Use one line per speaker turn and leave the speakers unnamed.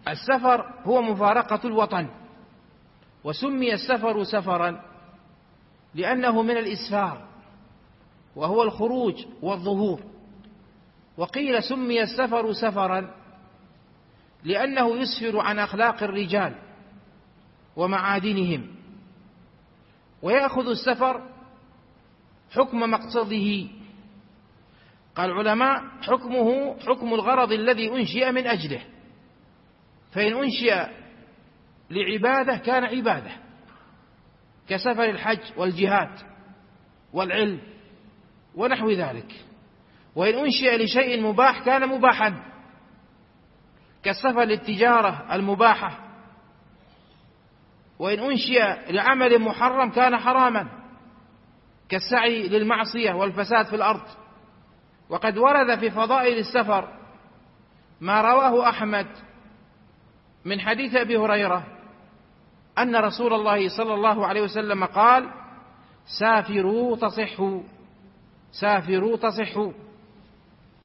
السفر هو مفارقة الوطن، وسمي السفر سفرا لأنه من الإسفار، وهو الخروج والظهور. وقيل سمي السفر سفرا لأنه يسفر عن أخلاق الرجال ومعادنهم، ويأخذ السفر حكم مقصده. قال العلماء: حكمه حكم الغرض الذي أنشئ من أجله، فإن أنشئ لعبادة كان عبادة كسفر الحج والجهاد والعلم ونحو ذلك، وإن أنشئ لشيء مباح كان مباحا كالسفر للتجارة المباحة، وإن أنشئ لعمل محرم كان حراما كالسعي للمعصية والفساد في الأرض. وقد ورد في فضائل السفر ما رواه أحمد من حديث أبي هريرة أن رسول الله صلى الله عليه وسلم قال: سافروا تصحوا، سافروا تصحوا.